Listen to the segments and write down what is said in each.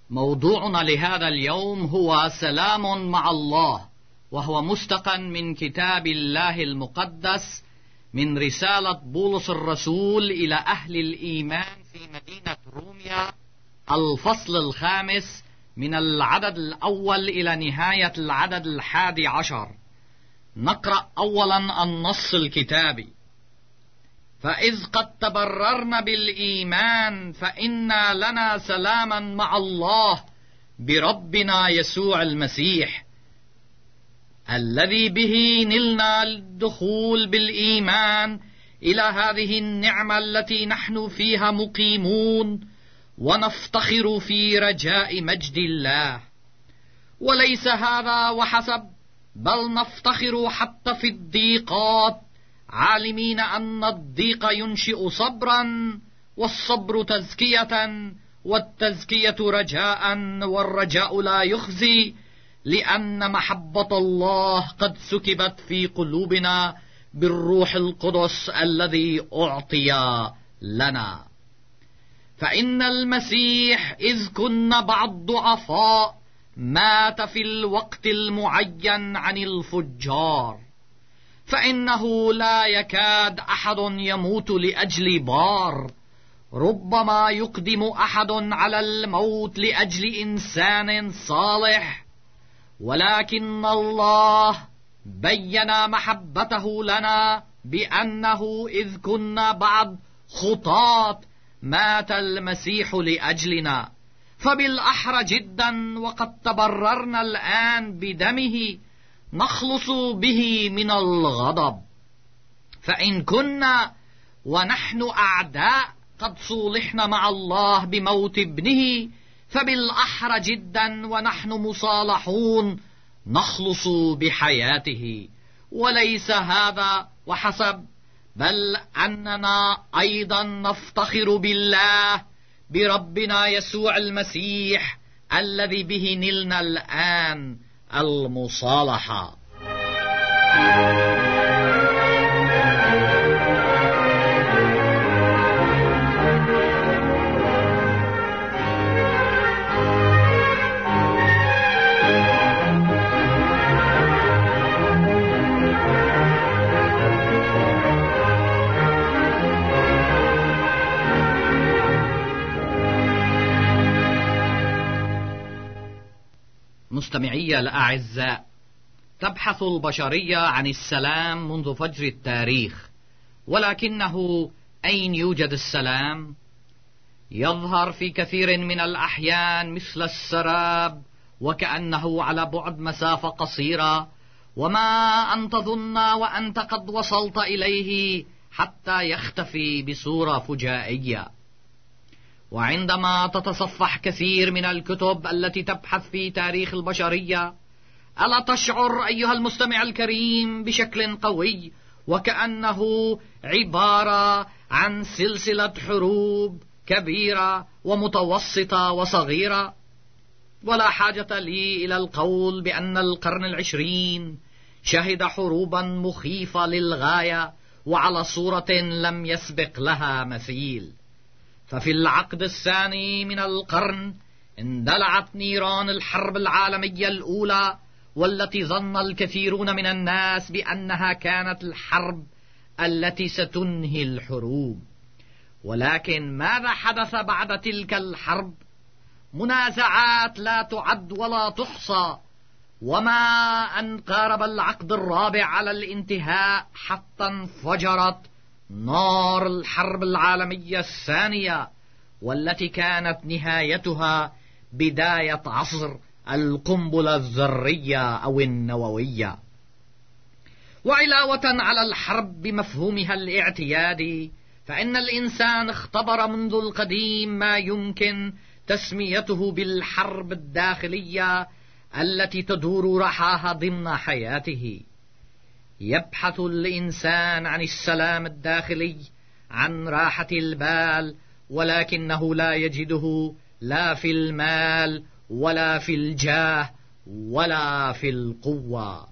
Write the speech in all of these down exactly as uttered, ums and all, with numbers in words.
موضوعنا لهذا اليوم هو سلام مع الله، وهو مستقى من كتاب الله المقدس من رسالة بولس الرسول إلى أهل الإيمان في مدينة روميا، الفصل الخامس من العدد الأول إلى نهاية العدد الحادي عشر. نقرأ أولا النص الكتابي: فإذ قد تبررنا بالإيمان فإنا لنا سلاما مع الله بربنا يسوع المسيح، الذي به نلنا الدخول بالإيمان إلى هذه النعمة التي نحن فيها مقيمون، ونفتخر في رجاء مجد الله. وليس هذا وحسب، بل نفتخر حتى في الضيقات، عالمين أن الضيق ينشئ صبرا، والصبر تزكية، والتزكية رجاء، والرجاء لا يخزي، لأن محبة الله قد سكبت في قلوبنا بالروح القدس الذي أعطي لنا. فإن المسيح إذ كنا بعد ضعفاء مات في الوقت المعين عن الفجار، فإنه لا يكاد أحد يموت لأجل بار، ربما يقدم أحد على الموت لأجل إنسان صالح. ولكن الله بيّن محبته لنا بأنه إذ كنا بعد خطاة مات المسيح لأجلنا، فبالأحرى جدا وقد تبررنا الآن بدمه نخلص به من الغضب. فإن كنا ونحن أعداء قد صولحنا مع الله بموت ابنه، فبالأحرى جدا ونحن مصالحون نخلص بحياته. وليس هذا وحسب، بل أننا أيضا نفتخر بالله بربنا يسوع المسيح، الذي به نلنا الآن المصالحة. مستمعي الأعزاء، تبحث البشرية عن السلام منذ فجر التاريخ، ولكنه أين يوجد السلام؟ يظهر في كثير من الأحيان مثل السراب، وكأنه على بعد مسافة قصيرة، وما أن تظن وأنت قد وصلت إليه حتى يختفي بصورة فجائية. وعندما تتصفح كثير من الكتب التي تبحث في تاريخ البشرية، ألا تشعر أيها المستمع الكريم بشكل قوي وكأنه عبارة عن سلسلة حروب كبيرة ومتوسطة وصغيرة؟ ولا حاجة لي إلى القول بأن القرن العشرين شهد حروبا مخيفة للغاية وعلى صورة لم يسبق لها مثيل. ففي العقد الثاني من القرن اندلعت نيران الحرب العالمية الأولى، والتي ظن الكثيرون من الناس بأنها كانت الحرب التي ستنهي الحروب. ولكن ماذا حدث بعد تلك الحرب؟ منازعات لا تعد ولا تحصى، وما أن قارب العقد الرابع على الانتهاء حتى انفجرت نار الحرب العالمية الثانية، والتي كانت نهايتها بداية عصر القنبلة الذرية أو النووية. وعلاوة على الحرب بمفهومها الاعتيادي، فإن الإنسان اختبر منذ القديم ما يمكن تسميته بالحرب الداخلية التي تدور رحاها ضمن حياته. يبحث الإنسان عن السلام الداخلي، عن راحة البال، ولكنه لا يجده لا في المال ولا في الجاه ولا في القوة.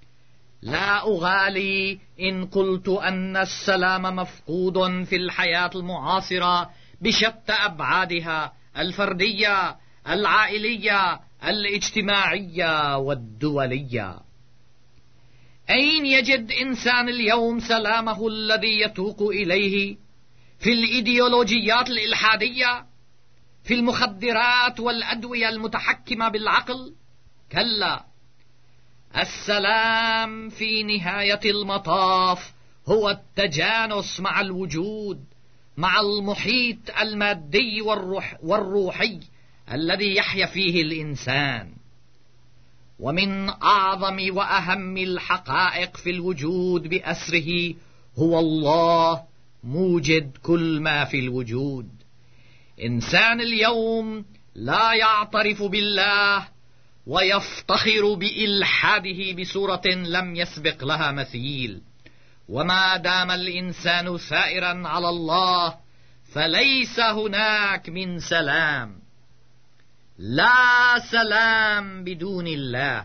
لا أغالي إن قلت أن السلام مفقود في الحياة المعاصرة بشتى أبعادها الفردية، العائلية، الاجتماعية والدولية. أين يجد إنسان اليوم سلامه الذي يتوق إليه؟ في الإيديولوجيات الإلحادية؟ في المخدرات والأدوية المتحكمة بالعقل؟ كلا، السلام في نهاية المطاف هو التجانس مع الوجود، مع المحيط المادي والروح والروحي الذي يحيا فيه الإنسان. ومن أعظم وأهم الحقائق في الوجود بأسره هو الله موجد كل ما في الوجود. إنسان اليوم لا يعترف بالله ويفتخر بإلحاده بصورة لم يسبق لها مثيل. وما دام الإنسان سائرا على الله فليس هناك من سلام. لا سلام بدون الله.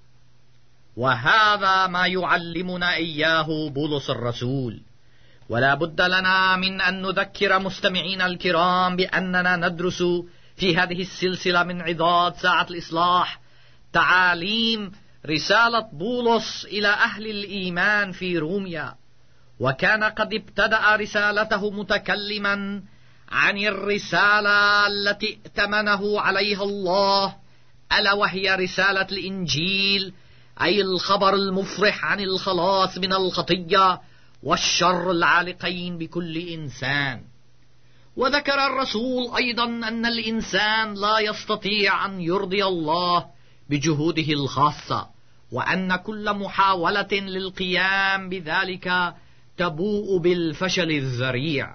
وهذا ما يعلمنا إياه بولس الرسول. ولا بد لنا من أن نذكر مستمعينا الكرام بأننا ندرس في هذه السلسلة من عظات ساعة الإصلاح تعاليم رسالة بولس إلى أهل الإيمان في روميا. وكان قد ابتدأ رسالته متكلما عن الرسالة التي ائتمنه عليها الله، ألا وهي رسالة الإنجيل، أي الخبر المفرح عن الخلاص من الخطية والشر العالقين بكل إنسان. وذكر الرسول أيضا أن الإنسان لا يستطيع أن يرضي الله بجهوده الخاصة، وأن كل محاولة للقيام بذلك تبوء بالفشل الذريع.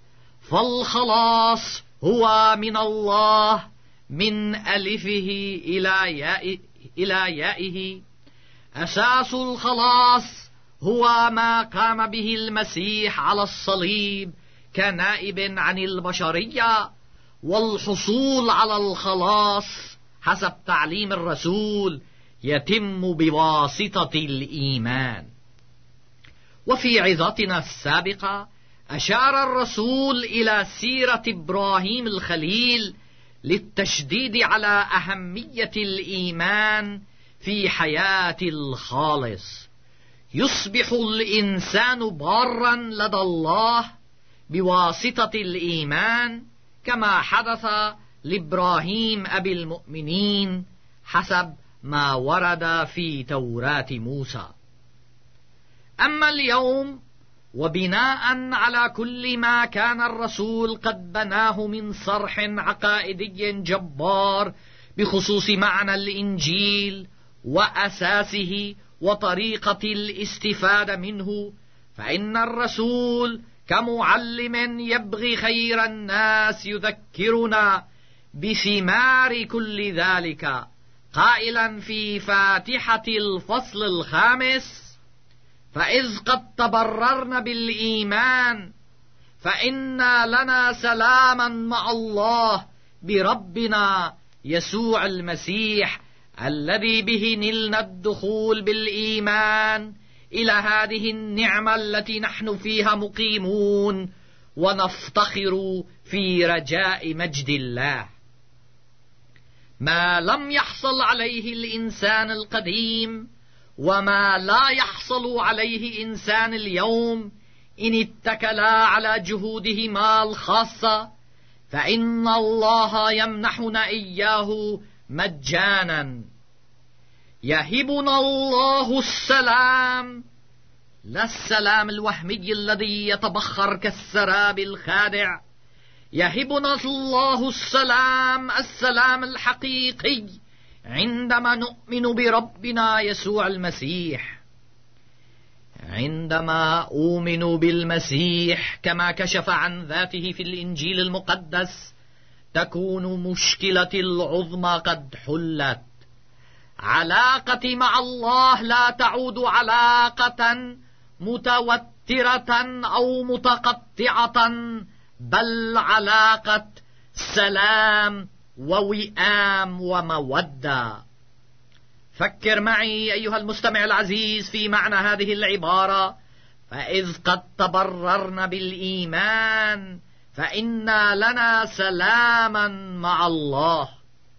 فالخلاص هو من الله من ألفه إلى ياء إلى يائه. أساس الخلاص هو ما قام به المسيح على الصليب كنائب عن البشرية، والحصول على الخلاص حسب تعليم الرسول يتم بواسطة الإيمان. وفي عظتنا السابقة أشار الرسول إلى سيرة إبراهيم الخليل للتشديد على أهمية الإيمان في حياة الخالص. يصبح الإنسان بارا لدى الله بواسطة الإيمان، كما حدث لإبراهيم أبي المؤمنين حسب ما ورد في توراة موسى. أما اليوم، وبناء على كل ما كان الرسول قد بناه من صرح عقائدي جبار بخصوص معنى الإنجيل وأساسه وطريقة الاستفادة منه، فإن الرسول كمعلم يبغي خير الناس يذكرنا بثمار كل ذلك، قائلا في فاتحة الفصل الخامس: فإذ قد تبررنا بالإيمان فإن لنا سلاما مع الله بربنا يسوع المسيح، الذي به نلنا الدخول بالإيمان إلى هذه النعمة التي نحن فيها مقيمون، ونفتخر في رجاء مجد الله. ما لم يحصل عليه الإنسان القديم وما لا يحصل عليه إنسان اليوم إن اتكلا على جهودهما الخاصة، فإن الله يمنحنا إياه مجانا. يهبنا الله السلام، لا السلام الوهمي الذي يتبخر كالسراب الخادع. يهبنا الله السلام، السلام الحقيقي، عندما نؤمن بربنا يسوع المسيح. عندما أؤمن بالمسيح كما كشف عن ذاته في الإنجيل المقدس، تكون مشكلتي العظمى قد حلت. علاقتي مع الله لا تعود علاقة متوترة أو متقطعة، بل علاقة سلام ووئام ومودة. فكر معي أيها المستمع العزيز في معنى هذه العبارة: فإذ قد تبررنا بالإيمان فإن لنا سلاما مع الله.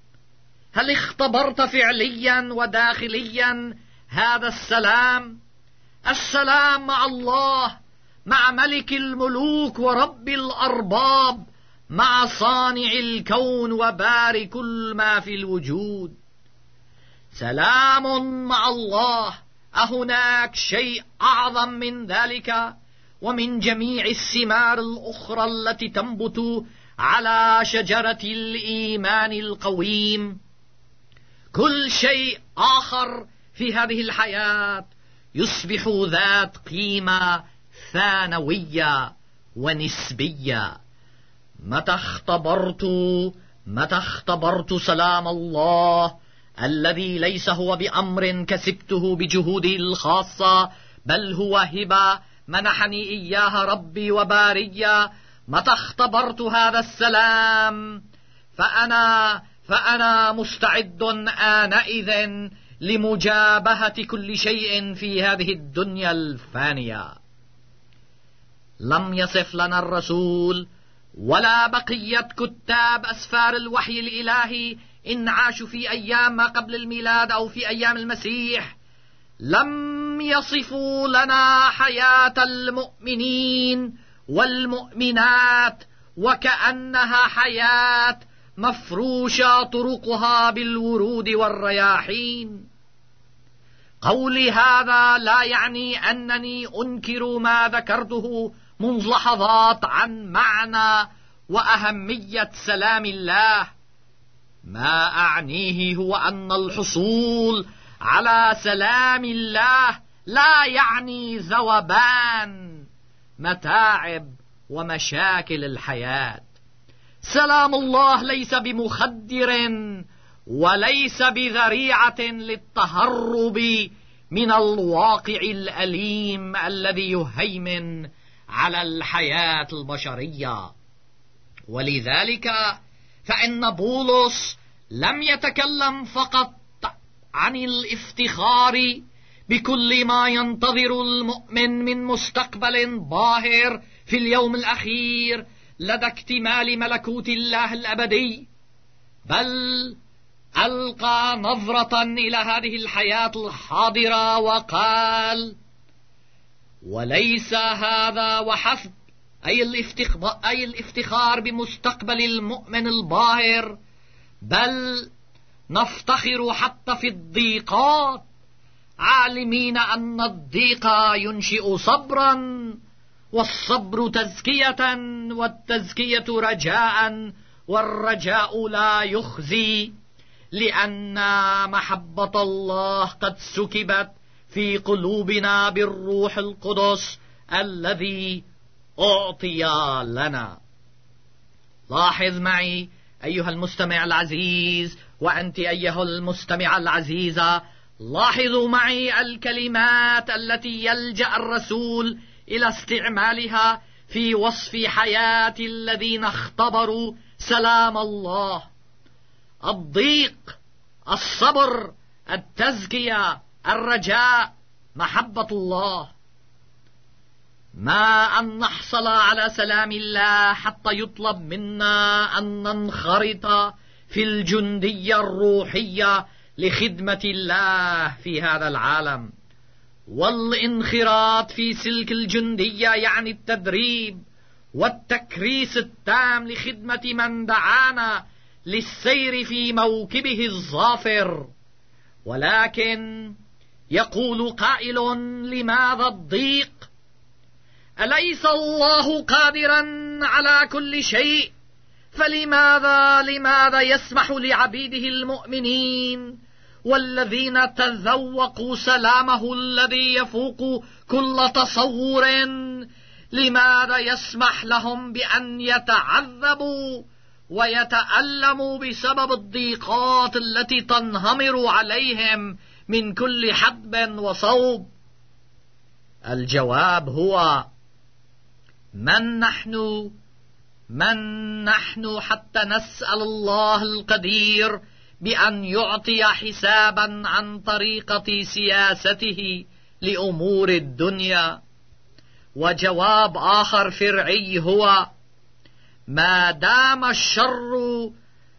هل اختبرت فعليا وداخليا هذا السلام؟ السلام مع الله، مع ملك الملوك ورب الأرباب، مع صانع الكون وباري كل ما في الوجود. سلام مع الله، أهناك شيء أعظم من ذلك ومن جميع الثمار الأخرى التي تنبت على شجرة الإيمان القويم؟ كل شيء آخر في هذه الحياة يصبح ذات قيمة ثانوية ونسبية. متى اختبرت متى اختبرت سلام الله الذي ليس هو بأمر كسبته بجهودي الخاصة، بل هو هبة منحني إياها ربي وباريا، متى اختبرت هذا السلام فأنا فأنا مستعد آنئذ لمجابهة كل شيء في هذه الدنيا الفانية. لم يصف لنا الرسول ولا بقية كتاب أسفار الوحي الإلهي إن عاشوا في أيام ما قبل الميلاد أو في أيام المسيح، لم يصفوا لنا حياة المؤمنين والمؤمنات وكأنها حياة مفروشة طرقها بالورود والرياحين. قولي هذا لا يعني أنني أنكر ما ذكرته منذ لحظات عن معنى وأهمية سلام الله. ما أعنيه هو أن الحصول على سلام الله لا يعني ذوبان متاعب ومشاكل الحياة. سلام الله ليس بمخدر وليس بذريعة للتهرب من الواقع الأليم الذي يهيمن على الحياة البشرية. ولذلك فإن بولس لم يتكلم فقط عن الافتخار بكل ما ينتظر المؤمن من مستقبل باهر في اليوم الأخير لدى اكتمال ملكوت الله الأبدي، بل ألقى نظرة إلى هذه الحياة الحاضرة وقال: وليس هذا وحسب، أي الافتخار بمستقبل المؤمن الباهر، بل نفتخر حتى في الضيقات، عالمين أن الضيق ينشئ صبرا، والصبر تزكية، والتزكية رجاء، والرجاء لا يخزي، لأن محبة الله قد سكبت في قلوبنا بالروح القدس الذي أعطي لنا. لاحظ معي أيها المستمع العزيز، وأنت أيها المستمع العزيزة، لاحظوا معي الكلمات التي يلجأ الرسول إلى استعمالها في وصف حياة الذين اختبروا سلام الله: الضيق، الصبر، التزكية، الرجاء، محبة الله. ما أن نحصل على سلام الله حتى يطلب منا أن ننخرط في الجندية الروحية لخدمة الله في هذا العالم. والانخراط في سلك الجندية يعني التدريب والتكريس التام لخدمة من دعانا للسير في موكبه الظافر. ولكن يقول قائل: لماذا الضيق؟ أليس الله قادرا على كل شيء؟ فلماذا لماذا يسمح لعبيده المؤمنين والذين تذوقوا سلامه الذي يفوق كل تصور، لماذا يسمح لهم بأن يتعذبوا ويتألموا بسبب الضيقات التي تنهمر عليهم من كل حدب وصوب؟ الجواب هو: من نحن من نحن حتى نسأل الله القدير بأن يعطي حسابا عن طريقة سياسته لأمور الدنيا؟ وجواب آخر فرعي هو: ما دام الشر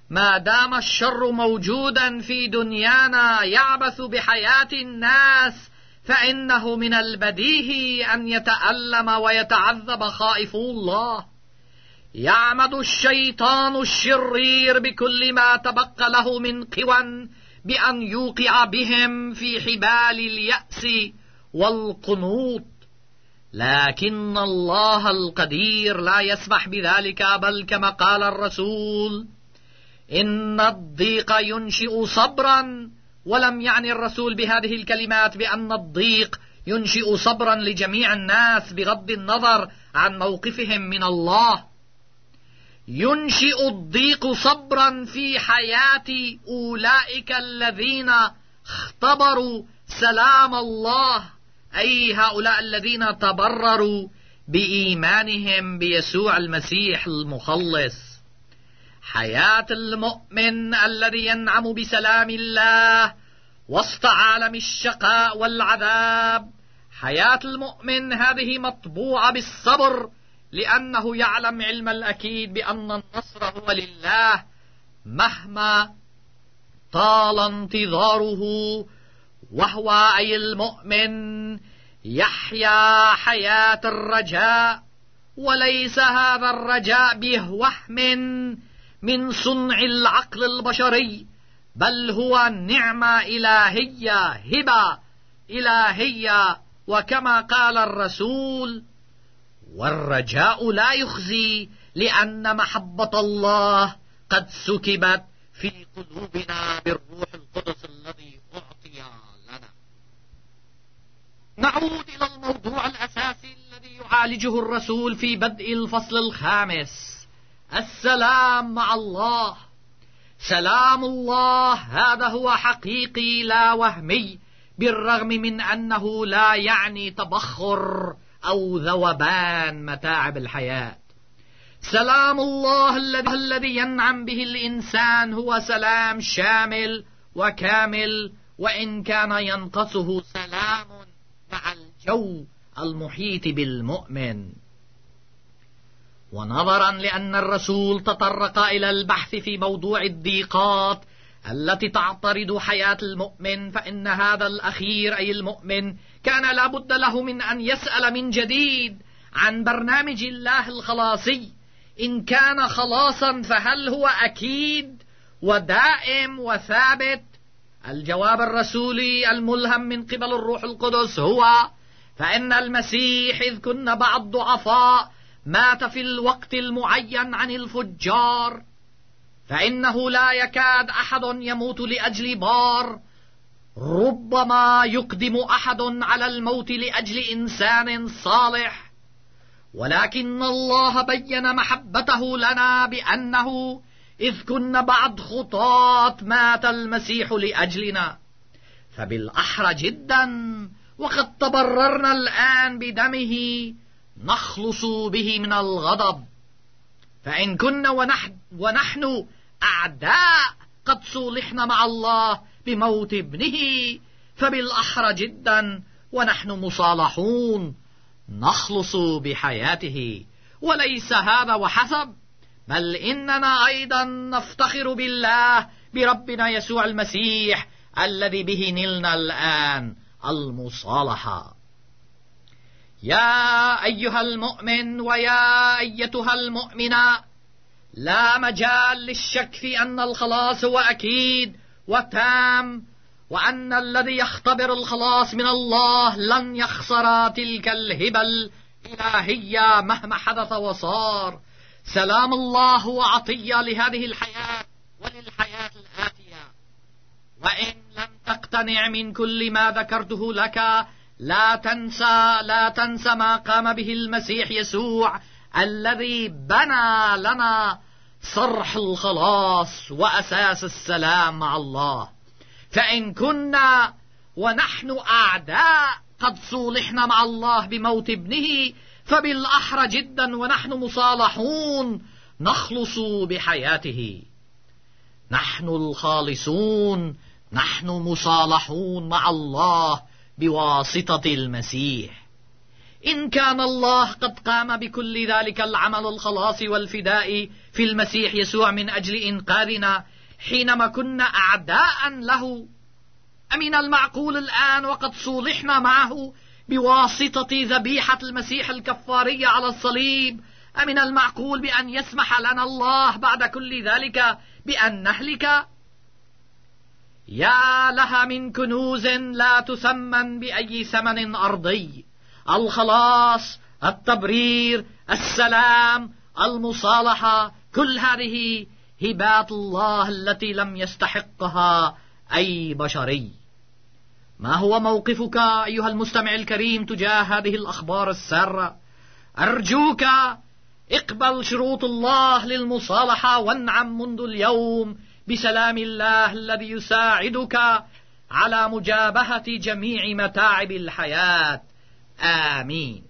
ما دام الشر موجودا في دنيانا يعبث بحياة الناس، فإنه من البديهي أن يتألم ويتعذب خائفو الله. يعمد الشيطان الشرير بكل ما تبقى له من قوى بأن يوقع بهم في حبال اليأس والقنوط، لكن الله القدير لا يسمح بذلك، بل كما قال الرسول: إن الضيق ينشئ صبرا. ولم يعني الرسول بهذه الكلمات بأن الضيق ينشئ صبرا لجميع الناس بغض النظر عن موقفهم من الله. ينشئ الضيق صبرا في حياة أولئك الذين اختبروا سلام الله، أي هؤلاء الذين تبرروا بإيمانهم بيسوع المسيح المخلص. حياة المؤمن الذي ينعم بسلام الله وسط عالم الشقاء والعذاب، حياة المؤمن هذه مطبوعة بالصبر، لأنه يعلم علم الأكيد بأن النصر هو لله مهما طال انتظاره. وهو أي المؤمن يحيا حياة الرجاء، وليس هذا الرجاء بوهم من صنع العقل البشري، بل هو نعمة إلهية، هبة إلهية. وكما قال الرسول: والرجاء لا يخزي، لأن محبة الله قد سكبت في قلوبنا بالروح القدس الذي أعطي لنا. نعود إلى الموضوع الأساسي الذي يعالجه الرسول في بدء الفصل الخامس: السلام مع الله. سلام الله هذا هو حقيقي لا وهمي، بالرغم من أنه لا يعني تبخر أو ذوبان متاعب الحياة. سلام الله الذي ينعم به الإنسان هو سلام شامل وكامل، وإن كان ينقصه سلام مع الجو المحيط بالمؤمن. ونظرا لأن الرسول تطرق إلى البحث في موضوع الضيقات التي تعترض حياة المؤمن، فإن هذا الأخير أي المؤمن كان لابد له من أن يسأل من جديد عن برنامج الله الخلاصي. إن كان خلاصا فهل هو أكيد ودائم وثابت؟ الجواب الرسولي الملهم من قبل الروح القدس هو: فإن المسيح إذ كنا بعض ضعفاء مات في الوقت المعين عن الفجار، فإنه لا يكاد أحد يموت لأجل بار، ربما يقدم أحد على الموت لأجل إنسان صالح. ولكن الله بين محبته لنا بأنه إذ كنا بعد خطاة مات المسيح لأجلنا، فبالأحرى جدا وقد تبررنا الآن بدمه نخلص به من الغضب. فإن كنا ونحن, ونحن أعداء قد صولحنا مع الله بموت ابنه، فبالأحرى جدا ونحن مصالحون نخلص بحياته. وليس هذا وحسب، بل إننا أيضا نفتخر بالله بربنا يسوع المسيح الذي به نلنا الآن المصالحة. يا أيها المؤمن ويا أيتها المؤمنة، لا مجال للشك في أن الخلاص هو أكيد وتام، وأن الذي يختبر الخلاص من الله لن يخسر تلك الهبة الإلهية مهما حدث وصار. سلام الله هو عطية لهذه الحياة وللحياة الآتية. وإن لم تقتنع من كل ما ذكرته لك، لا تنسى لا تنسى ما قام به المسيح يسوع الذي بنى لنا صرح الخلاص وأساس السلام مع الله. فإن كنا ونحن أعداء قد صولحنا مع الله بموت ابنه، فبالأحرى جدا ونحن مصالحون نخلص بحياته. نحن الخالصون، نحن مصالحون مع الله بواسطة المسيح. إن كان الله قد قام بكل ذلك العمل الخلاص والفداء في المسيح يسوع من أجل إنقاذنا حينما كنا أعداء له، أمن المعقول الآن وقد صولحنا معه بواسطة ذبيحة المسيح الكفارية على الصليب، أمن المعقول بأن يسمح لنا الله بعد كل ذلك بأن نهلك؟ يا لها من كنوز لا تثمن بأي ثمن أرضي، الخلاص، التبرير، السلام، المصالحة، كل هذه هبات الله التي لم يستحقها أي بشري. ما هو موقفك أيها المستمع الكريم تجاه هذه الأخبار السارة؟ أرجوك اقبل شروط الله للمصالحة وانعم منذ اليوم بسلام الله الذي يساعدك على مجابهة جميع متاعب الحياة. آمين.